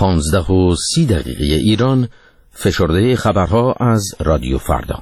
15:30 ایران، فشرده خبرها از رادیو فردا.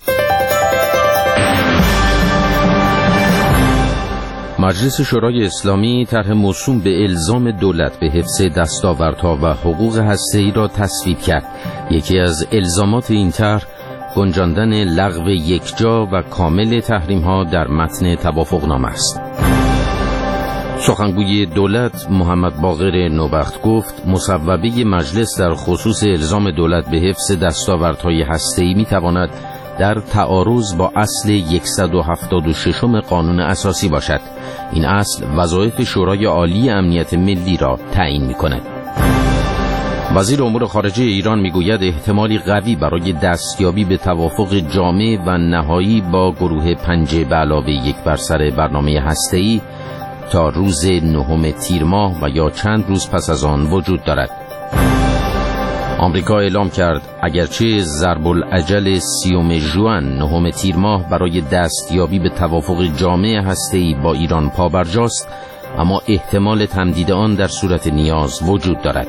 مجلس شورای اسلامی طرح موسوم به الزام دولت به حفظ دستاوردها و حقوق هسته‌ای را تصویب کرد. یکی از الزامات این طرح گنجاندن لغو یکجا و کامل تحریم‌ها در متن توافقنامه است. سخنگوی دولت محمد باقر نوبخت گفت مصوبه مجلس در خصوص الزام دولت به حفظ دستاوردهای هسته‌ای می‌تواند در تعارض با اصل 176 قانون اساسی باشد. این اصل وظایف شورای عالی امنیت ملی را تعیین می‌کند. وزیر امور خارجه ایران میگوید احتمالی قوی برای دستیابی به توافق جامع و نهایی با گروه 5+1 بر سر برنامه هسته‌ای تا روز 9 تیر ماه و یا چند روز پس از آن وجود دارد. آمریکا اعلام کرد اگرچه ضرب العجل 30 ژوئن 9 تیر ماه برای دستیابی به توافق جامع هسته‌ای با ایران پابرجاست، اما احتمال تمدید آن در صورت نیاز وجود دارد.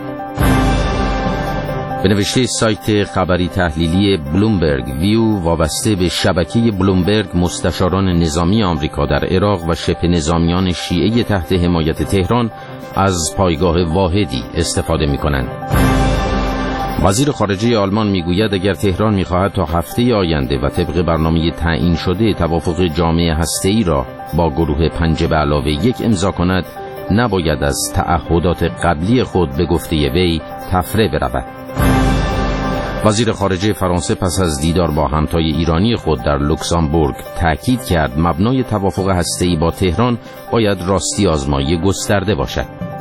به نوشته سایت خبری تحلیلی بلومبرگ ویو وابسته به شبکه بلومبرگ، مستشاران نظامی آمریکا در عراق و شبه نظامیان شیعه تحت حمایت تهران از پایگاه واحدی استفاده می‌کنند. وزیر خارجه آلمان میگوید اگر تهران می‌خواهد تا هفته آینده و طبق برنامه تعیین شده توافق جامع هسته‌ای را با گروه 5+1 امضا کند، نباید از تعهدات قبلی خود به گفته وی تفره برود. وزیر خارجه فرانسه پس از دیدار با همتای ایرانی خود در لوکزامبورگ تأکید کرد مبنای توافق هسته‌ای با تهران باید راستی آزمایی گسترده باشد.